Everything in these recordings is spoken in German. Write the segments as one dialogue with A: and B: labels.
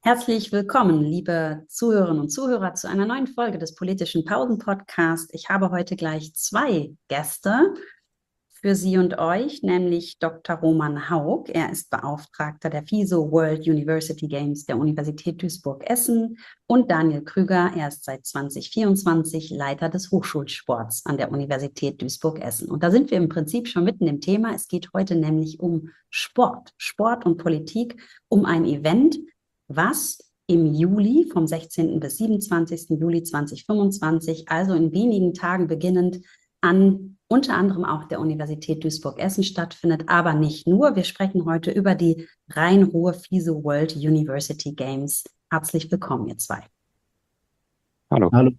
A: Herzlich willkommen, liebe Zuhörerinnen und Zuhörer, zu einer neuen Folge des Politischen Pausen-Podcasts. Ich habe heute gleich zwei Gäste für Sie und euch, nämlich Dr. Roman Haug. Er ist Beauftragter der FISO World University Games der Universität Duisburg-Essen, und Daniel Krüger. Er ist seit 2024 Leiter des Hochschulsports an der Universität Duisburg-Essen. Und da sind wir im Prinzip schon mitten im Thema. Es geht heute nämlich um Sport und Politik, um ein Event, was im Juli, vom 16. bis 27. Juli 2025, also in wenigen Tagen beginnend, an unter anderem auch der Universität Duisburg-Essen stattfindet, aber nicht nur. Wir sprechen heute über die Rhein-Ruhr FISO World University Games. Herzlich willkommen, ihr zwei.
B: Hallo.
C: Hallo.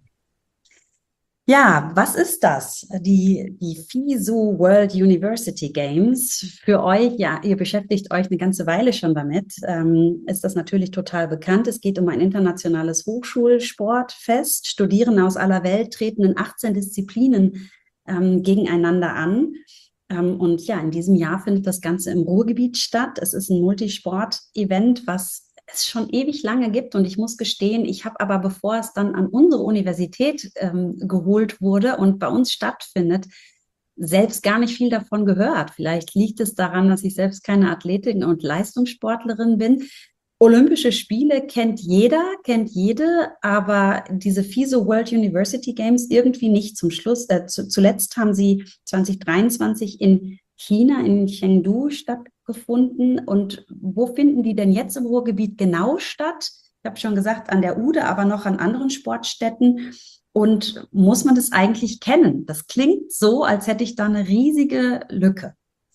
A: Ja, was ist das? Die FISO World University Games für euch? Ja, ihr beschäftigt euch eine ganze Weile schon damit. Ist das natürlich total bekannt. Es geht um ein internationales Hochschulsportfest. Studierende aus aller Welt treten in 18 Disziplinen gegeneinander an. Und ja, in diesem Jahr findet das Ganze im Ruhrgebiet statt. Es ist ein Multisport-Event, was es schon ewig lange gibt, und ich muss gestehen, ich habe aber, bevor es dann an unsere Universität geholt wurde und bei uns stattfindet, selbst gar nicht viel davon gehört. Vielleicht liegt es daran, dass ich selbst keine Athletin und Leistungssportlerin bin. Olympische Spiele kennt jeder, kennt jede, aber diese FISO World University Games irgendwie nicht. Zuletzt haben sie 2023 in China, in Chengdu stattgefunden. Und wo finden die denn jetzt im Ruhrgebiet genau statt? Ich habe schon gesagt, an der UDE, aber noch an anderen Sportstätten. Und muss man das eigentlich kennen? Das klingt so, als hätte ich da eine riesige Lücke.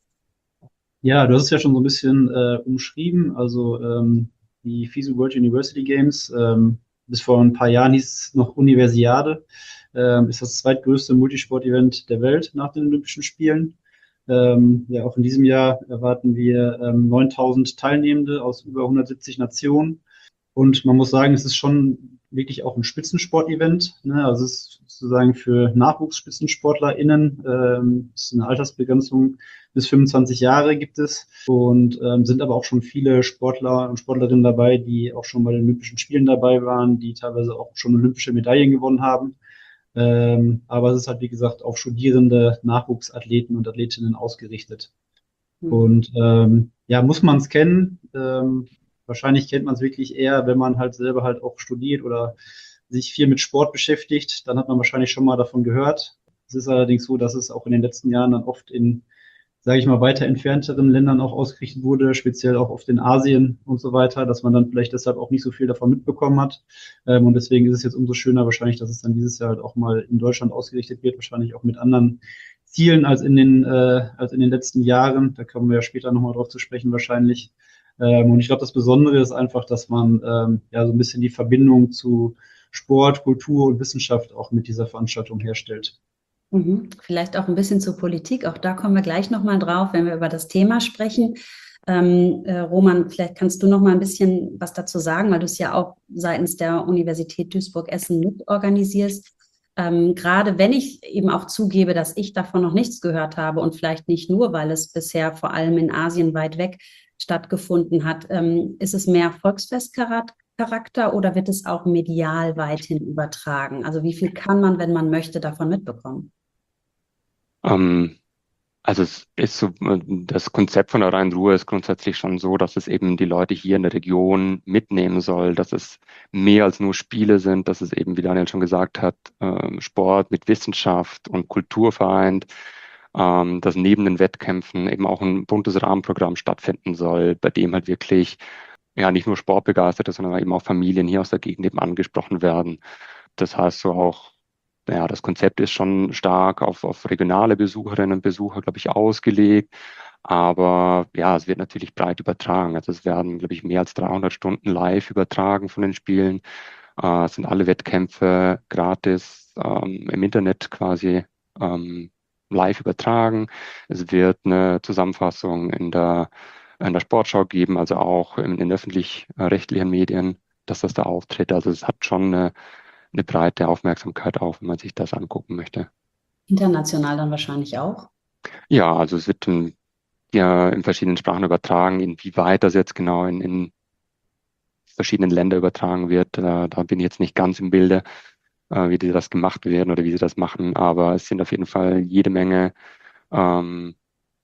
C: Ja, du hast es ja schon so ein bisschen umschrieben. Also die FISO World University Games, bis vor ein paar Jahren hieß es noch Universiade, ist das zweitgrößte Multisport-Event der Welt nach den Olympischen Spielen. Ja, auch in diesem Jahr erwarten wir 9.000 Teilnehmende aus über 170 Nationen. Und man muss sagen, es ist schon wirklich auch ein Spitzensport-Event, ne? Also es ist sozusagen für NachwuchsspitzensportlerInnen, es ist eine Altersbegrenzung bis 25 Jahre gibt es, und sind aber auch schon viele Sportler und Sportlerinnen dabei, die auch schon bei den Olympischen Spielen dabei waren, die teilweise auch schon olympische Medaillen gewonnen haben. Aber es ist halt, wie gesagt, auf studierende Nachwuchsathleten und Athletinnen ausgerichtet. Und ja, muss man es kennen. Wahrscheinlich kennt man es wirklich eher, wenn man halt selber halt auch studiert oder sich viel mit Sport beschäftigt. Dann hat man wahrscheinlich schon mal davon gehört. Es ist allerdings so, dass es auch in den letzten Jahren dann oft in, sage ich mal, weiter entfernteren Ländern auch ausgerichtet wurde, speziell auch oft in Asien und so weiter, dass man dann vielleicht deshalb auch nicht so viel davon mitbekommen hat. Und deswegen ist es jetzt umso schöner wahrscheinlich, dass es dann dieses Jahr halt auch mal in Deutschland ausgerichtet wird, wahrscheinlich auch mit anderen Zielen als in den letzten Jahren. Da kommen wir ja später nochmal drauf zu sprechen wahrscheinlich. Und ich glaube, das Besondere ist einfach, dass man ja so ein bisschen die Verbindung zu Sport, Kultur und Wissenschaft auch mit dieser Veranstaltung herstellt.
A: Vielleicht auch ein bisschen zur Politik. Auch da kommen wir gleich nochmal drauf, wenn wir über das Thema sprechen. Roman, vielleicht kannst du noch mal ein bisschen was dazu sagen, weil du es ja auch seitens der Universität Duisburg-Essen mit organisierst. Gerade wenn ich eben auch zugebe, dass ich davon noch nichts gehört habe, und vielleicht nicht nur, weil es bisher vor allem in Asien weit weg stattgefunden hat, ist es mehr Volksfestcharakter oder wird es auch medial weithin übertragen? Also wie viel kann man, wenn man möchte, davon mitbekommen?
B: Ähm, also es ist so, das Konzept von der Rhein-Ruhr ist grundsätzlich schon so, dass es eben die Leute hier in der Region mitnehmen soll, dass es mehr als nur Spiele sind, dass es eben, wie Daniel schon gesagt hat, Sport mit Wissenschaft und Kultur vereint, dass neben den Wettkämpfen eben auch ein buntes Rahmenprogramm stattfinden soll, bei dem halt wirklich ja nicht nur Sportbegeisterte, sondern eben auch Familien hier aus der Gegend eben angesprochen werden. Das heißt so auch, ja, das Konzept ist schon stark auf regionale Besucherinnen und Besucher, glaube ich, ausgelegt. Aber ja, es wird natürlich breit übertragen. Also es werden, glaube ich, mehr als 300 Stunden live übertragen von den Spielen. Es sind alle Wettkämpfe gratis im Internet quasi live übertragen. Es wird eine Zusammenfassung in der Sportschau geben, also auch in den öffentlich-rechtlichen Medien, dass das da auftritt. Also es hat schon eine breite Aufmerksamkeit auch, wenn man sich das angucken möchte.
A: International dann wahrscheinlich auch.
B: Ja, also es wird ja in verschiedenen Sprachen übertragen. Inwieweit das jetzt genau in verschiedenen Länder übertragen wird. Da bin ich jetzt nicht ganz im Bilde, wie das gemacht werden oder wie sie das machen, aber es sind auf jeden Fall jede Menge ähm,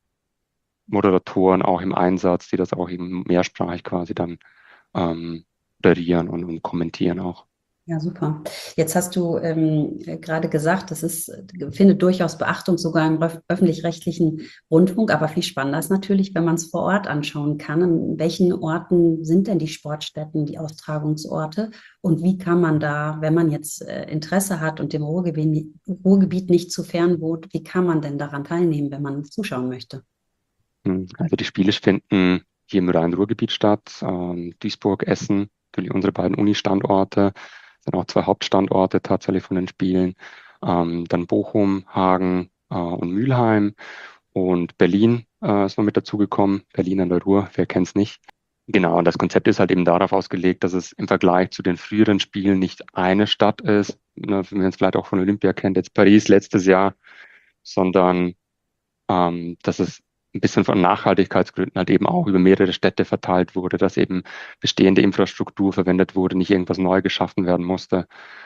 B: Moderatoren auch im Einsatz, die das auch eben mehrsprachig quasi dann moderieren und kommentieren auch.
A: Ja, super. Jetzt hast du gerade gesagt, findet durchaus Beachtung sogar im öffentlich-rechtlichen Rundfunk, aber viel spannender ist natürlich, wenn man es vor Ort anschauen kann. An welchen Orten sind denn die Sportstätten, die Austragungsorte? Und wie kann man da, wenn man jetzt Interesse hat und dem Ruhrgebiet nicht zu fern wohnt, wie kann man denn daran teilnehmen, wenn man zuschauen möchte?
B: Also die Spiele finden hier im Rhein-Ruhr-Gebiet statt, Duisburg, Essen, natürlich unsere beiden Uni-Standorte, sind auch zwei Hauptstandorte tatsächlich von den Spielen, dann Bochum, Hagen und Mülheim und Berlin ist noch mit dazugekommen, Berlin an der Ruhr, wer kennt's nicht. Genau, und das Konzept ist halt eben darauf ausgelegt, dass es im Vergleich zu den früheren Spielen nicht eine Stadt ist, ne, wie man es vielleicht auch von Olympia kennt, jetzt Paris letztes Jahr, sondern dass es ein bisschen von Nachhaltigkeitsgründen halt eben auch über mehrere Städte verteilt wurde, dass eben bestehende Infrastruktur verwendet wurde, nicht irgendwas neu geschaffen werden musste.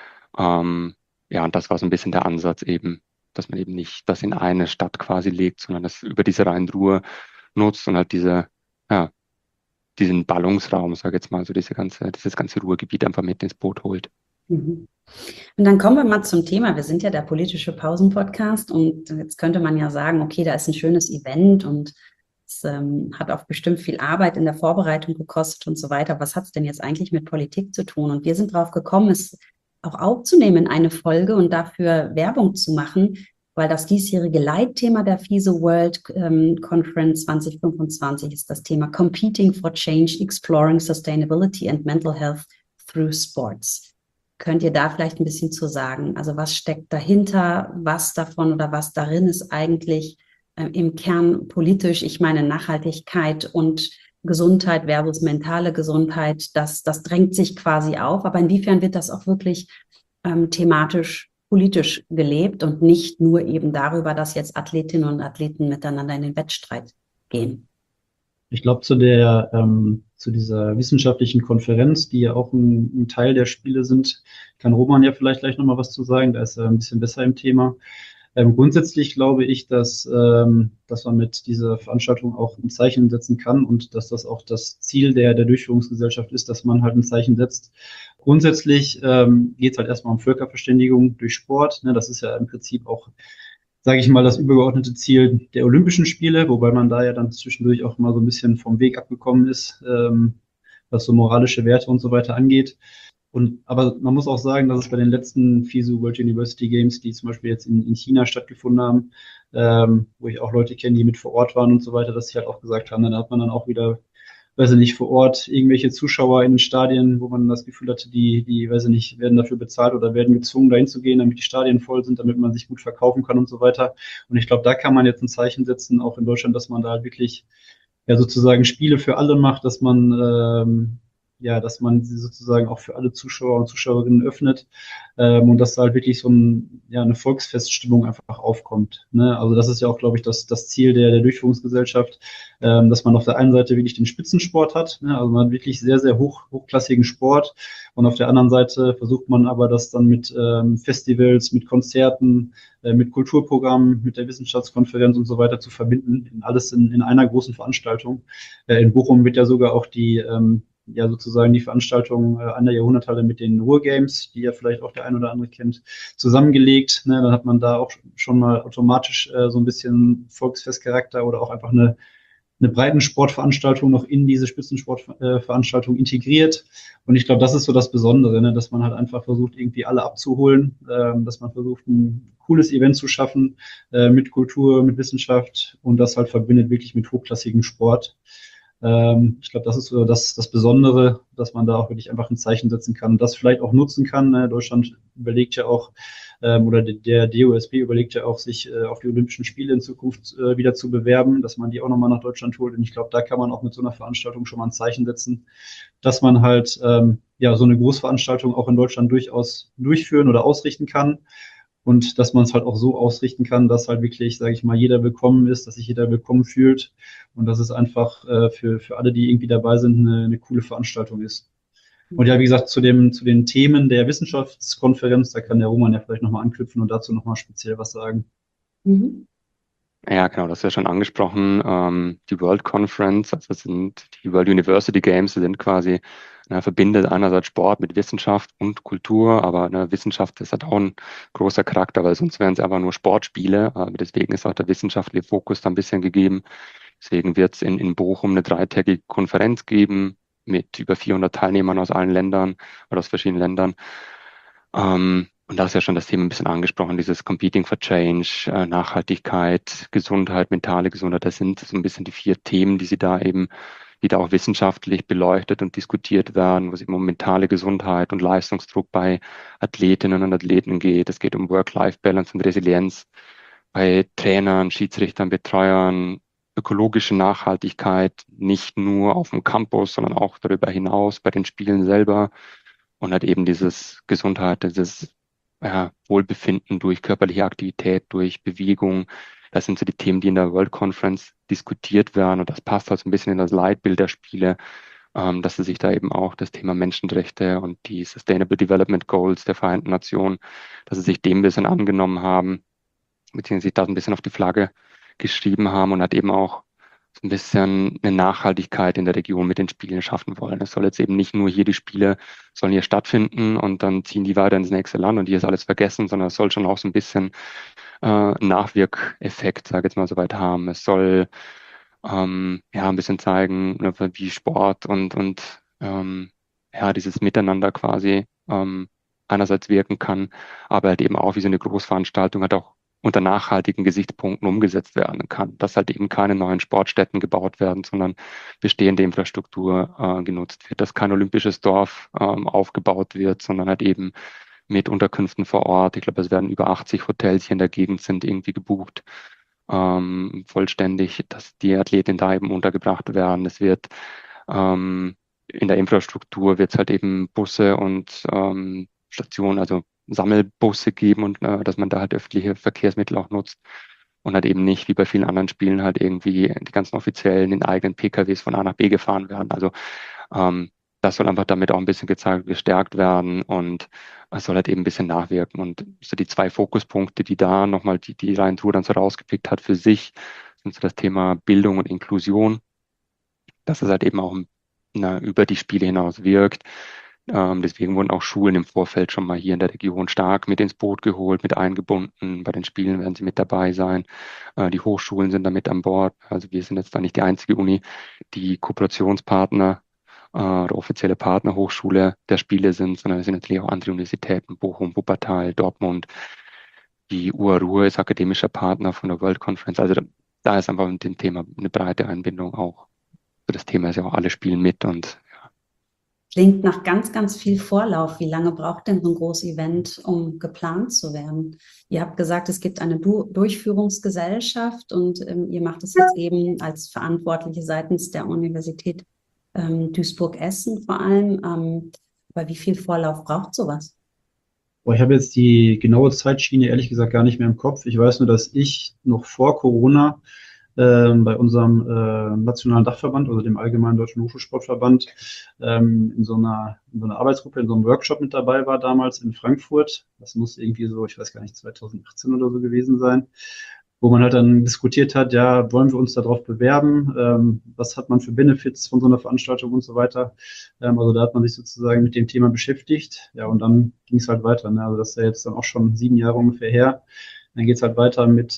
B: Ja, und das war so ein bisschen der Ansatz eben, dass man eben nicht das in eine Stadt quasi legt, sondern das über diese Rhein-Ruhr nutzt und halt ja, diesen Ballungsraum, sage ich jetzt mal, so dieses ganze Ruhrgebiet einfach mit ins Boot holt.
A: Mhm. Und dann kommen wir mal zum Thema. Wir sind ja der politische Pausen-Podcast und jetzt könnte man ja sagen, okay, da ist ein schönes Event und es hat auch bestimmt viel Arbeit in der Vorbereitung gekostet und so weiter. Was hat es denn jetzt eigentlich mit Politik zu tun? Und wir sind drauf gekommen, es auch aufzunehmen in eine Folge und dafür Werbung zu machen, weil das diesjährige Leitthema der FISO World Conference 2025 ist das Thema Competing for Change, Exploring Sustainability and Mental Health through Sports. Könnt ihr da vielleicht ein bisschen zu sagen? Also was steckt dahinter? Was davon oder was darin ist eigentlich im Kern politisch? Ich meine Nachhaltigkeit und Gesundheit versus mentale Gesundheit, das drängt sich quasi auf. Aber inwiefern wird das auch wirklich thematisch, politisch gelebt und nicht nur eben darüber, dass jetzt Athletinnen und Athleten miteinander in den Wettstreit gehen?
C: Ich glaube, zu dieser wissenschaftlichen Konferenz, die ja auch ein Teil der Spiele sind, kann Roman ja vielleicht gleich nochmal was zu sagen. Da ist er ein bisschen besser im Thema. Grundsätzlich glaube ich, dass man mit dieser Veranstaltung auch ein Zeichen setzen kann und dass das auch das Ziel der Durchführungsgesellschaft ist, dass man halt ein Zeichen setzt. Grundsätzlich geht es halt erstmal um Völkerverständigung durch Sport. Ne? Das ist ja im Prinzip auch, sage ich mal, das übergeordnete Ziel der Olympischen Spiele, wobei man da ja dann zwischendurch auch mal so ein bisschen vom Weg abgekommen ist, was so moralische Werte und so weiter angeht. Aber man muss auch sagen, dass es bei den letzten FISU World University Games, die zum Beispiel jetzt in China stattgefunden haben, wo ich auch Leute kenne, die mit vor Ort waren und so weiter, dass sie halt auch gesagt haben, dann hat man dann auch wieder, weiß ich nicht, vor Ort irgendwelche Zuschauer in den Stadien, wo man das Gefühl hatte, die, weiß ich nicht, werden dafür bezahlt oder werden gezwungen, dahin zu gehen, damit die Stadien voll sind, damit man sich gut verkaufen kann und so weiter. Und ich glaube, da kann man jetzt ein Zeichen setzen, auch in Deutschland, dass man da halt wirklich ja sozusagen Spiele für alle macht, dass man sie sozusagen auch für alle Zuschauer und Zuschauerinnen öffnet und dass da halt wirklich eine Volksfeststimmung einfach aufkommt. Ne? Also das ist ja auch, glaube ich, das Ziel der Durchführungsgesellschaft, dass man auf der einen Seite wirklich den Spitzensport hat, ne? Also man hat wirklich sehr, sehr hochklassigen Sport und auf der anderen Seite versucht man aber das dann mit Festivals, mit Konzerten, mit Kulturprogrammen, mit der Wissenschaftskonferenz und so weiter zu verbinden, alles in einer großen Veranstaltung. In Bochum wird ja sogar auch sozusagen die Veranstaltung an der Jahrhunderthalle mit den Ruhrgames, die ja vielleicht auch der ein oder andere kennt, zusammengelegt. Ne? Dann hat man da auch schon mal automatisch so ein bisschen Volksfestcharakter oder auch einfach eine Breitensportveranstaltung noch in diese Spitzensportveranstaltung integriert. Und ich glaube, das ist so das Besondere, ne? Dass man halt einfach versucht, irgendwie alle abzuholen, dass man versucht, ein cooles Event zu schaffen mit Kultur, mit Wissenschaft und das halt verbindet wirklich mit hochklassigem Sport. Ich glaube, das ist so das Besondere, dass man da auch wirklich einfach ein Zeichen setzen kann und das vielleicht auch nutzen kann. Ne? Deutschland überlegt ja auch, oder der DOSB überlegt ja auch, sich auf die Olympischen Spiele in Zukunft wieder zu bewerben, dass man die auch nochmal nach Deutschland holt. Und ich glaube, da kann man auch mit so einer Veranstaltung schon mal ein Zeichen setzen, dass man halt so eine Großveranstaltung auch in Deutschland durchaus durchführen oder ausrichten kann. Und dass man es halt auch so ausrichten kann, dass halt wirklich, sage ich mal, jeder willkommen ist, dass sich jeder willkommen fühlt und dass es einfach für alle, die irgendwie dabei sind, eine coole Veranstaltung ist. Und ja, wie gesagt, zu den Themen der Wissenschaftskonferenz, da kann der Roman ja vielleicht nochmal anknüpfen und dazu nochmal speziell was sagen.
A: Mhm.
B: Ja, genau, das ist ja schon angesprochen. Die World Conference, also das sind die World University Games, die sind quasi, verbindet einerseits Sport mit Wissenschaft und Kultur, aber Wissenschaft ist halt auch ein großer Charakter, weil sonst wären es einfach nur Sportspiele. Deswegen ist auch der wissenschaftliche Fokus da ein bisschen gegeben. Deswegen wird es in Bochum eine dreitägige Konferenz geben mit über 400 Teilnehmern aus allen Ländern oder aus verschiedenen Ländern. Und da ist ja schon das Thema ein bisschen angesprochen, dieses Competing for Change, Nachhaltigkeit, Gesundheit, mentale Gesundheit. Das sind so ein bisschen die 4 Themen, die da auch wissenschaftlich beleuchtet und diskutiert werden, wo es eben um mentale Gesundheit und Leistungsdruck bei Athletinnen und Athleten geht. Es geht um Work-Life-Balance und Resilienz bei Trainern, Schiedsrichtern, Betreuern, ökologische Nachhaltigkeit, nicht nur auf dem Campus, sondern auch darüber hinaus bei den Spielen selber. Und halt eben dieses Gesundheit, dieses Wohlbefinden durch körperliche Aktivität, durch Bewegung. Das sind so die Themen, die in der World Conference diskutiert werden. Und das passt halt so ein bisschen in das Leitbild der Spiele, dass sie sich da eben auch das Thema Menschenrechte und die Sustainable Development Goals der Vereinten Nationen, dass sie sich dem ein bisschen angenommen haben, beziehungsweise sich da ein bisschen auf die Flagge geschrieben haben und hat eben auch so ein bisschen eine Nachhaltigkeit in der Region mit den Spielen schaffen wollen. Es soll jetzt eben nicht nur hier die Spiele sollen hier stattfinden und dann ziehen die weiter ins nächste Land und hier ist alles vergessen, sondern es soll schon auch so ein bisschen Nachwirkeffekt, sage ich jetzt mal, soweit haben. Es soll ein bisschen zeigen, ne, wie Sport und dieses Miteinander quasi einerseits wirken kann, aber halt eben auch wie so eine Großveranstaltung halt auch unter nachhaltigen Gesichtspunkten umgesetzt werden kann, dass halt eben keine neuen Sportstätten gebaut werden, sondern bestehende Infrastruktur genutzt wird, dass kein olympisches Dorf aufgebaut wird, sondern halt eben mit Unterkünften vor Ort. Ich glaube, es werden über 80 Hotels hier in der Gegend sind irgendwie gebucht, vollständig, dass die Athletinnen da eben untergebracht werden. Es wird in der Infrastruktur wird es halt eben Busse und Stationen, also Sammelbusse geben und dass man da halt öffentliche Verkehrsmittel auch nutzt und halt eben nicht wie bei vielen anderen Spielen halt irgendwie die ganzen Offiziellen in eigenen PKWs von A nach B gefahren werden. Also das soll einfach damit auch ein bisschen gezeigt, gestärkt werden und es soll halt eben ein bisschen nachwirken. Und so die 2 Fokuspunkte, die da nochmal die Ryan Tour dann so rausgepickt hat für sich, sind so das Thema Bildung und Inklusion, dass es halt eben auch über die Spiele hinaus wirkt. Deswegen wurden auch Schulen im Vorfeld schon mal hier in der Region stark mit ins Boot geholt, mit eingebunden. Bei den Spielen werden sie mit dabei sein. Die Hochschulen sind da mit an Bord. Also wir sind jetzt da nicht die einzige Uni, die Kooperationspartner oder offizielle Partner Hochschule der Spiele sind, sondern es sind natürlich auch andere Universitäten, Bochum, Wuppertal, Dortmund. Die UARUhr ist akademischer Partner von der World Conference. Also da ist einfach mit dem Thema eine breite Einbindung auch. Also das Thema ist ja auch, alle spielen mit und
A: Klingt nach ganz, ganz viel Vorlauf. Wie lange braucht denn so ein großes Event, um geplant zu werden? Ihr habt gesagt, es gibt eine Durchführungsgesellschaft und ihr macht es jetzt eben als Verantwortliche seitens der Universität Duisburg-Essen vor allem. Aber wie viel Vorlauf braucht sowas?
C: Ich habe jetzt die genaue Zeitschiene ehrlich gesagt gar nicht mehr im Kopf. Ich weiß nur, dass ich noch vor Corona bei unserem nationalen Dachverband, also dem Allgemeinen Deutschen Hochschulsportverband, in so einer Arbeitsgruppe, in so einem Workshop mit dabei war damals in Frankfurt. Das muss irgendwie so, ich weiß gar nicht, 2018 oder so gewesen sein, wo man halt dann diskutiert hat, ja, wollen wir uns darauf bewerben? Was hat man für Benefits von so einer Veranstaltung und so weiter? Also da hat man sich sozusagen mit dem Thema beschäftigt. Ja, und dann ging es halt weiter. Ne? Also das ist ja jetzt dann auch schon 7 Jahre ungefähr her. Dann geht es halt weiter mit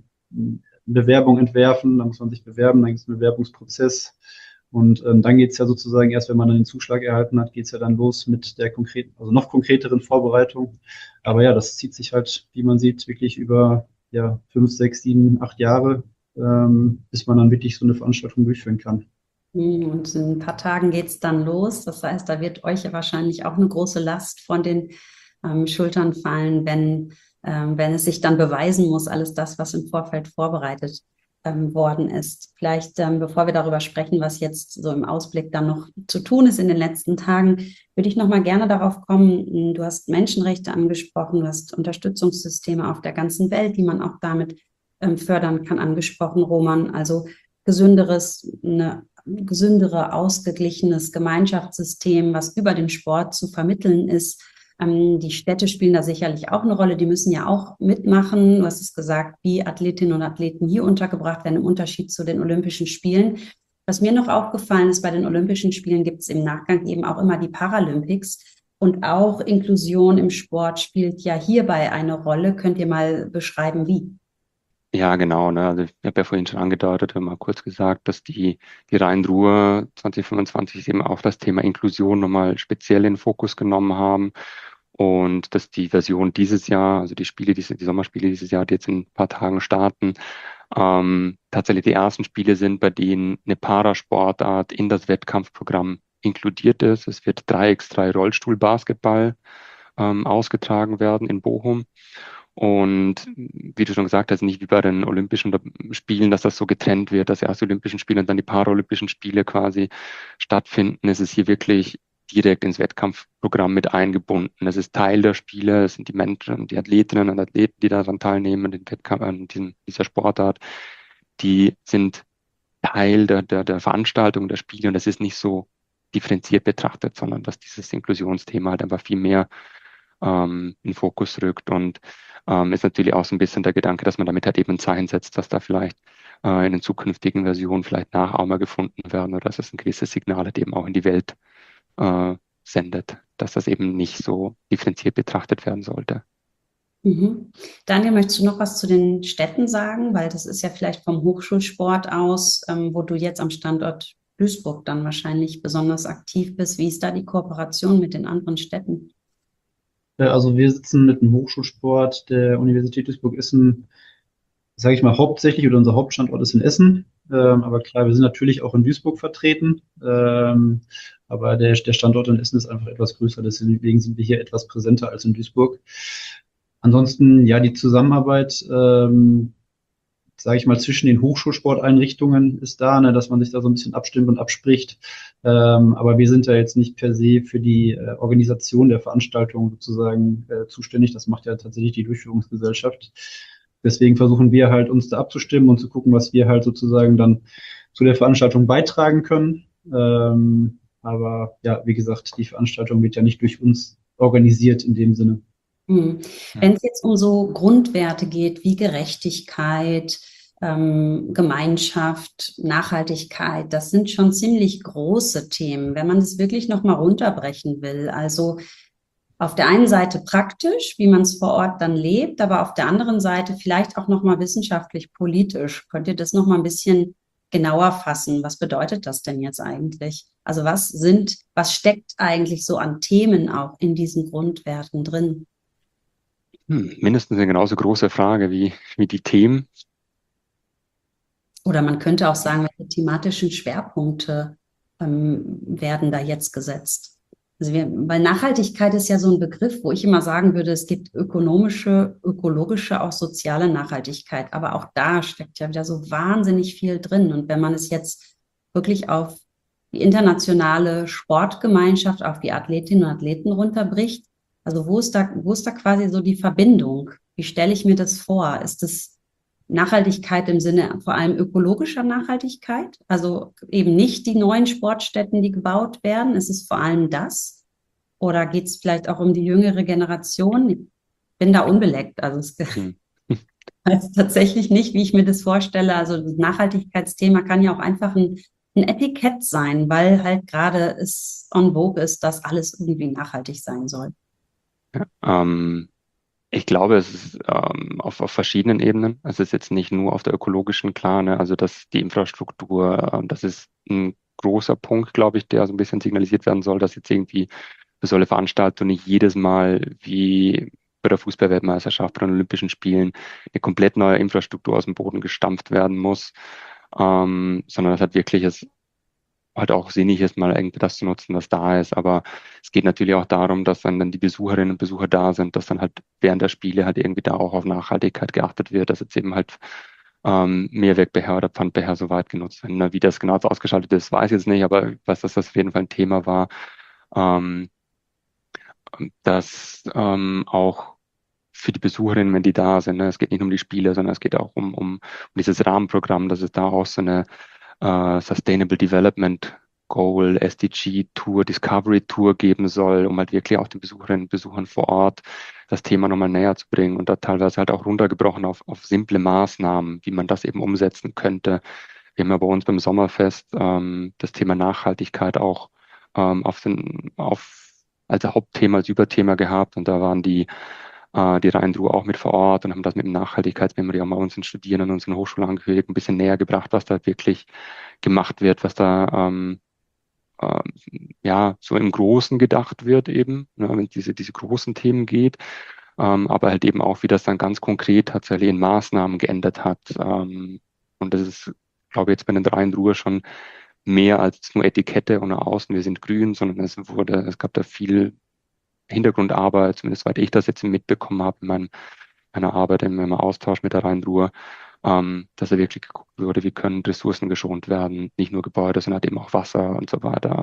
C: Bewerbung entwerfen, dann muss man sich bewerben, dann gibt es einen Bewerbungsprozess. Und dann geht es ja sozusagen erst, wenn man dann den Zuschlag erhalten hat, geht es ja dann los mit der konkreten, also noch konkreteren Vorbereitung. Aber ja, das zieht sich halt, wie man sieht, wirklich über 5, 6, 7, 8 Jahre, bis man dann wirklich so eine Veranstaltung durchführen kann.
A: Und in ein paar Tagen geht es dann los. Das heißt, da wird euch ja wahrscheinlich auch eine große Last von den Schultern fallen, wenn es sich dann beweisen muss, alles das, was im Vorfeld vorbereitet worden ist. Vielleicht, bevor wir darüber sprechen, was jetzt so im Ausblick dann noch zu tun ist in den letzten Tagen, würde ich noch mal gerne darauf kommen. Du hast Menschenrechte angesprochen, du hast Unterstützungssysteme auf der ganzen Welt, die man auch damit fördern kann, angesprochen, Roman. Also gesünderes, eine gesündere, ausgeglichenes Gemeinschaftssystem, was über den Sport zu vermitteln ist. Die Städte spielen da sicherlich auch eine Rolle. Die müssen ja auch mitmachen. Du hast es gesagt, wie Athletinnen und Athleten hier untergebracht werden, im Unterschied zu den Olympischen Spielen. Was mir noch aufgefallen ist, bei den Olympischen Spielen gibt es im Nachgang eben auch immer die Paralympics. Und auch Inklusion im Sport spielt ja hierbei eine Rolle. Könnt ihr mal beschreiben, wie?
B: Ja, genau. Ne? Also ich habe ja vorhin schon angedeutet, mal kurz gesagt, dass die Rhein-Ruhr 2025 eben auch das Thema Inklusion nochmal speziell in den Fokus genommen haben und dass die Version dieses Jahr, also die Sommerspiele dieses Jahr, die jetzt in ein paar Tagen starten, tatsächlich die ersten Spiele sind, bei denen eine Parasportart in das Wettkampfprogramm inkludiert ist. Es wird 3x3 Rollstuhlbasketball ausgetragen werden in Bochum. Und wie du schon gesagt hast, nicht wie bei den Olympischen Spielen, dass das so getrennt wird, dass erst die Olympischen Spiele und dann die Paralympischen Spiele quasi stattfinden. Es ist hier wirklich direkt ins Wettkampfprogramm mit eingebunden. Es ist Teil der Spiele, es sind die Menschen, die Athletinnen und Athleten, die daran teilnehmen, an den Wettkampf, dieser Sportart, die sind Teil der Veranstaltung der Spiele und es ist nicht so differenziert betrachtet, sondern dass dieses Inklusionsthema halt einfach viel mehr in den Fokus rückt und ist natürlich auch so ein bisschen der Gedanke, dass man damit halt eben ein Zeichen setzt, dass da vielleicht in den zukünftigen Versionen vielleicht Nachahmer gefunden werden oder dass es ein gewisses Signal halt eben auch in die Welt sendet, dass das eben nicht so differenziert betrachtet werden sollte.
A: Mhm. Daniel, möchtest du noch was zu den Städten sagen? Weil das ist ja vielleicht vom Hochschulsport aus, wo du jetzt am Standort Duisburg dann wahrscheinlich besonders aktiv bist. Wie ist da die Kooperation mit den anderen Städten?
C: Also wir sitzen mit dem Hochschulsport der Universität Duisburg-Essen, sage ich mal, hauptsächlich oder unser Hauptstandort ist in Essen. Aber klar, wir sind natürlich auch in Duisburg vertreten. Aber der Standort in Essen ist einfach etwas größer. Deswegen sind wir hier etwas präsenter als in Duisburg. Ansonsten, ja, die Zusammenarbeit, sage ich mal, zwischen den Hochschulsporteinrichtungen ist da, ne, dass man sich da so ein bisschen abstimmt und abspricht. Aber wir sind da jetzt nicht per se für die Organisation der Veranstaltung sozusagen zuständig. Das macht ja tatsächlich die Durchführungsgesellschaft. Deswegen versuchen wir halt uns da abzustimmen und zu gucken, was wir halt sozusagen dann zu der Veranstaltung beitragen können. Aber ja, wie gesagt, die Veranstaltung wird ja nicht durch uns organisiert in dem Sinne.
A: Hm.
C: Ja.
A: Wenn es jetzt um so Grundwerte geht wie Gerechtigkeit, Gemeinschaft, Nachhaltigkeit, das sind schon ziemlich große Themen, wenn man es wirklich nochmal runterbrechen will. Also auf der einen Seite praktisch, wie man es vor Ort dann lebt, aber auf der anderen Seite vielleicht auch nochmal wissenschaftlich, politisch. Könnt ihr das nochmal ein bisschen genauer fassen? Was bedeutet das denn jetzt eigentlich? Also was steckt eigentlich so an Themen auch in diesen Grundwerten drin?
B: Mindestens eine genauso große Frage wie die Themen.
A: Oder man könnte auch sagen, welche thematischen Schwerpunkte werden da jetzt gesetzt? Also weil Nachhaltigkeit ist ja so ein Begriff, wo ich immer sagen würde, es gibt ökonomische, ökologische, auch soziale Nachhaltigkeit. Aber auch da steckt ja wieder so wahnsinnig viel drin. Und wenn man es jetzt wirklich auf die internationale Sportgemeinschaft, auf die Athletinnen und Athleten runterbricht, also wo ist da quasi so die Verbindung? Wie stelle ich mir das vor? Ist es Nachhaltigkeit im Sinne vor allem ökologischer Nachhaltigkeit, also eben nicht die neuen Sportstätten, die gebaut werden. Ist es vor allem das? Oder geht es vielleicht auch um die jüngere Generation? Ich bin da unbeleckt. Also es
B: Hm.
A: weiß tatsächlich nicht, wie ich mir das vorstelle. Also das Nachhaltigkeitsthema kann ja auch einfach ein Etikett sein, weil halt gerade es en vogue ist, dass alles irgendwie nachhaltig sein soll.
B: Ähm, Ich glaube, es ist auf verschiedenen Ebenen. Es ist jetzt nicht nur auf der ökologischen, klar, ne? Also dass die Infrastruktur, das ist ein großer Punkt, glaube ich, der so ein bisschen signalisiert werden soll, dass jetzt irgendwie für solche Veranstaltungen nicht jedes Mal wie bei der Fußballweltmeisterschaft, bei den Olympischen Spielen eine komplett neue Infrastruktur aus dem Boden gestampft werden muss, sondern das hat wirklich halt auch sinnig ist, mal irgendwie das zu nutzen, was da ist. Aber es geht natürlich auch darum, dass dann die Besucherinnen und Besucher da sind, dass dann halt während der Spiele halt irgendwie da auch auf Nachhaltigkeit geachtet wird, dass jetzt eben halt Mehrwegbecher oder Pfandbecher so weit genutzt werden. Ne? Wie das genau ausgeschaltet ist, weiß ich jetzt nicht, aber ich weiß, dass das auf jeden Fall ein Thema war, ähm, dass auch für die Besucherinnen, wenn die da sind, ne? Es geht nicht nur um die Spiele, sondern es geht auch um dieses Rahmenprogramm, dass es da auch so eine Sustainable Development Goal, SDG Tour, Discovery Tour geben soll, um halt wirklich auch den Besucherinnen und Besuchern vor Ort das Thema nochmal näher zu bringen und da teilweise halt auch runtergebrochen auf simple Maßnahmen, wie man das eben umsetzen könnte. Wir haben ja bei uns beim Sommerfest das Thema Nachhaltigkeit auch als Hauptthema, als Überthema gehabt und da waren die Rhein-Ruhr auch mit vor Ort und haben das mit dem Nachhaltigkeitsmemory auch mal unseren Studierenden, unseren Hochschulangehörigen ein bisschen näher gebracht, was da wirklich gemacht wird, was da ja so im Großen gedacht wird eben, ne, wenn es diese großen Themen geht, aber halt eben auch, wie das dann ganz konkret tatsächlich in Maßnahmen geändert hat. Und das ist, glaube ich, jetzt bei den Rhein-Ruhr schon mehr als nur Etikette und nach außen, wir sind grün, sondern es gab da viel Hintergrundarbeit, zumindest soweit ich das jetzt mitbekommen habe in meiner Arbeit, in meinem Austausch mit der Rhein-Ruhr, dass da wirklich geguckt wurde, wie können Ressourcen geschont werden, nicht nur Gebäude, sondern halt eben auch Wasser und so weiter.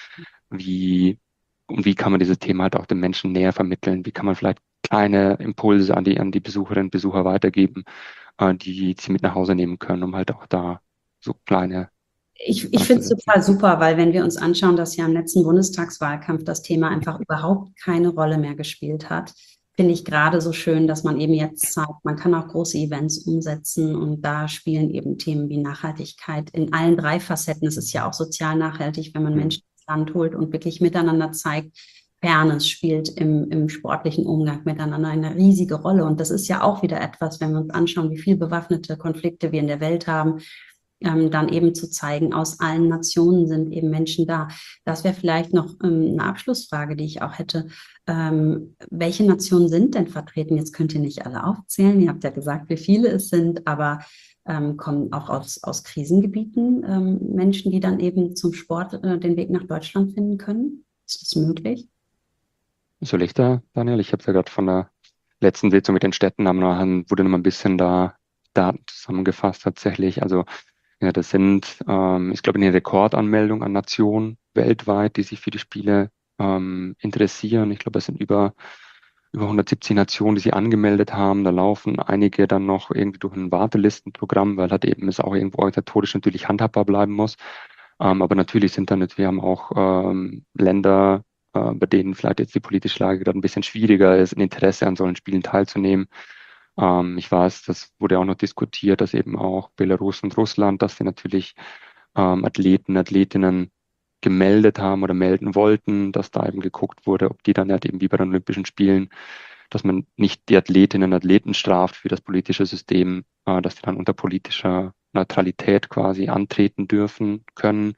B: Wie kann man dieses Thema halt auch den Menschen näher vermitteln? Wie kann man vielleicht kleine Impulse an die Besucherinnen und Besucher weitergeben, die sie mit nach Hause nehmen können, um halt auch da so kleine
A: Ich finde es
B: anzusetzen.
A: total super, weil wenn wir uns anschauen, dass ja im letzten Bundestagswahlkampf das Thema einfach überhaupt keine Rolle mehr gespielt hat, finde ich gerade so schön, dass man eben jetzt zeigt, man kann auch große Events umsetzen und da spielen eben Themen wie Nachhaltigkeit in allen drei Facetten. Es ist ja auch sozial nachhaltig, wenn man
B: Mhm.
A: Menschen ins Land holt und wirklich miteinander zeigt, Fairness spielt im sportlichen Umgang miteinander eine riesige Rolle. Und das ist ja auch wieder etwas, wenn wir uns anschauen, wie viele bewaffnete Konflikte wir in der Welt haben, dann eben zu zeigen, aus allen Nationen sind eben Menschen da. Das wäre vielleicht noch eine Abschlussfrage, die ich auch hätte. Welche Nationen sind denn vertreten? Jetzt könnt ihr nicht alle aufzählen. Ihr habt ja gesagt, wie viele es sind, aber kommen auch aus Krisengebieten Menschen, die dann eben zum Sport den Weg nach Deutschland finden können? Ist das möglich?
B: Soll ich da, Daniel? Ich habe es ja gerade von der letzten Sitzung mit den Städten wurde noch mal ein bisschen da Daten zusammengefasst tatsächlich. Also ja, das sind, ich glaube, eine Rekordanmeldung an Nationen weltweit, die sich für die Spiele interessieren. Ich glaube, es sind über 170 Nationen, die sich angemeldet haben. Da laufen einige dann noch irgendwie durch ein Wartelistenprogramm, weil halt eben es auch irgendwo organisatorisch natürlich handhabbar bleiben muss. Aber natürlich wir haben auch Länder, bei denen vielleicht jetzt die politische Lage gerade ein bisschen schwieriger ist, ein Interesse an solchen Spielen teilzunehmen. Ich weiß, das wurde auch noch diskutiert, dass eben auch Belarus und Russland, dass sie natürlich Athleten, Athletinnen gemeldet haben oder melden wollten, dass da eben geguckt wurde, ob die dann halt eben wie bei den Olympischen Spielen, dass man nicht die Athletinnen und Athleten straft für das politische System, dass die dann unter politischer Neutralität quasi antreten dürfen können.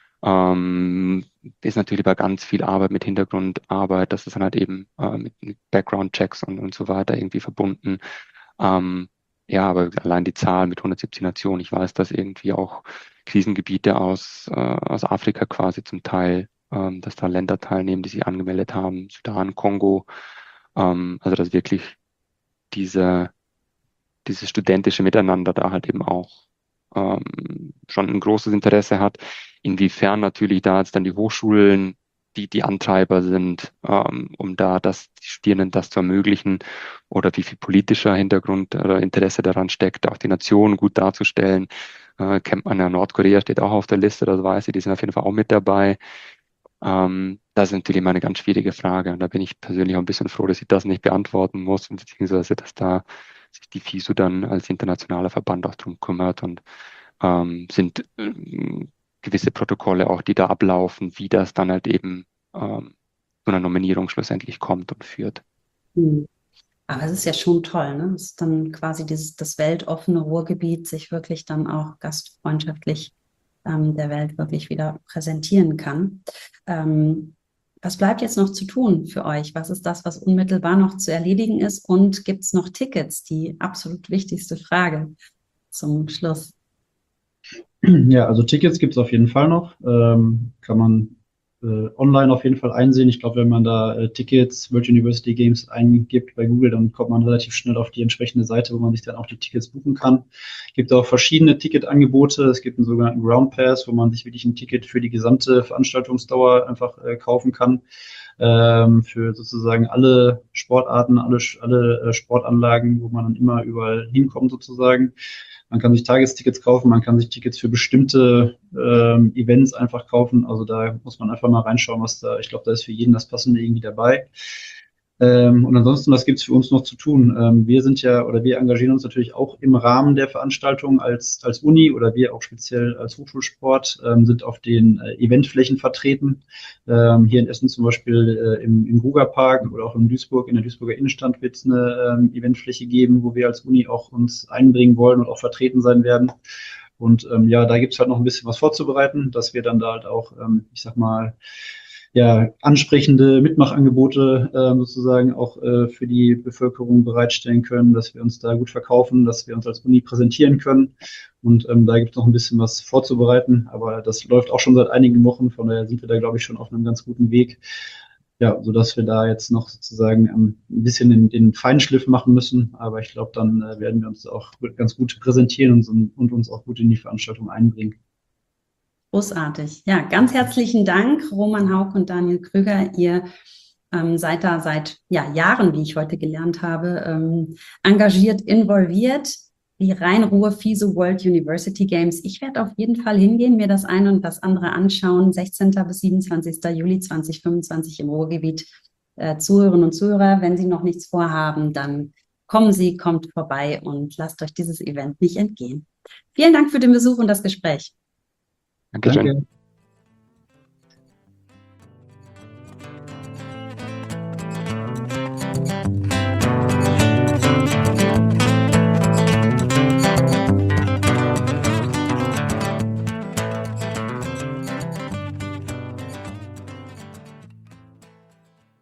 B: Ist natürlich bei ganz viel Arbeit mit Hintergrundarbeit, das ist dann halt eben mit Background-Checks und so weiter irgendwie verbunden. Ähm, ja, aber allein die Zahl mit 170 Nationen, ich weiß, dass irgendwie auch Krisengebiete aus Afrika quasi zum Teil, dass da Länder teilnehmen, die sich angemeldet haben, Sudan, Kongo, also dass wirklich diese, dieses studentische Miteinander da halt eben auch schon ein großes Interesse hat. Inwiefern natürlich da jetzt dann die Hochschulen die Antreiber sind, um die Studierenden das zu ermöglichen oder wie viel politischer Hintergrund oder Interesse daran steckt, auch die Nation gut darzustellen. Kennt man ja, Nordkorea steht auch auf der Liste, das weiß ich, die sind auf jeden Fall auch mit dabei. Das ist natürlich mal eine ganz schwierige Frage und da bin ich persönlich auch ein bisschen froh, dass ich das nicht beantworten muss, beziehungsweise dass da sich die FISU dann als internationaler Verband auch drum kümmert und sind gewisse Protokolle auch, die da ablaufen, wie das dann halt eben zu einer Nominierung schlussendlich kommt und führt.
A: Hm. Aber es ist ja schon toll, ne? Es ist dann quasi das weltoffene Ruhrgebiet sich wirklich dann auch gastfreundschaftlich der Welt wirklich wieder präsentieren kann. Ähm, Was bleibt jetzt noch zu tun für euch? Was ist das, was unmittelbar noch zu erledigen ist? Und gibt es noch Tickets? Die absolut wichtigste Frage zum Schluss.
C: Ja, also Tickets gibt es auf jeden Fall noch. Kann man online auf jeden Fall einsehen. Ich glaube, wenn man da Tickets, World University Games eingibt bei Google, dann kommt man relativ schnell auf die entsprechende Seite, wo man sich dann auch die Tickets buchen kann. Es gibt auch verschiedene Ticketangebote. Es gibt einen sogenannten Ground Pass, wo man sich wirklich ein Ticket für die gesamte Veranstaltungsdauer einfach kaufen kann. Für sozusagen alle Sportarten, alle Sportanlagen, wo man dann immer überall hinkommt sozusagen. Man kann sich Tagestickets kaufen, man kann sich Tickets für bestimmte Events einfach kaufen. Also da muss man einfach mal reinschauen, ich glaube, da ist für jeden das Passende irgendwie dabei. Und ansonsten, was gibt's für uns noch zu tun? Wir engagieren uns natürlich auch im Rahmen der Veranstaltung als Uni oder wir auch speziell als Hochschulsport, sind auf den Eventflächen vertreten. Hier in Essen zum Beispiel im Ruger-Park oder auch in der Duisburger Innenstadt wird es eine Eventfläche geben, wo wir als Uni auch uns einbringen wollen und auch vertreten sein werden. Und ja, da gibt's halt noch ein bisschen was vorzubereiten, dass wir dann da halt auch, ich sag mal, ja, ansprechende Mitmachangebote sozusagen auch für die Bevölkerung bereitstellen können, dass wir uns da gut verkaufen, dass wir uns als Uni präsentieren können. Und da gibt es noch ein bisschen was vorzubereiten, aber das läuft auch schon seit einigen Wochen, von daher sind wir da, glaube ich, schon auf einem ganz guten Weg. Ja, so dass wir da jetzt noch sozusagen ein bisschen den Feinschliff machen müssen. Aber ich glaube, dann werden wir uns auch ganz gut präsentieren und uns auch gut in die Veranstaltung einbringen.
A: Großartig. Ja, ganz herzlichen Dank, Roman Haug und Daniel Krüger. Ihr seid da seit Jahren, wie ich heute gelernt habe, engagiert, involviert. Die Rhein-Ruhr FISU World University Games. Ich werde auf jeden Fall hingehen, mir das eine und das andere anschauen. 16. bis 27. Juli 2025 im Ruhrgebiet. Zuhörerinnen und Zuhörer, wenn Sie noch nichts vorhaben, dann kommt vorbei und lasst euch dieses Event nicht entgehen. Vielen Dank für den Besuch und das Gespräch.
B: Dankeschön.
C: Danke.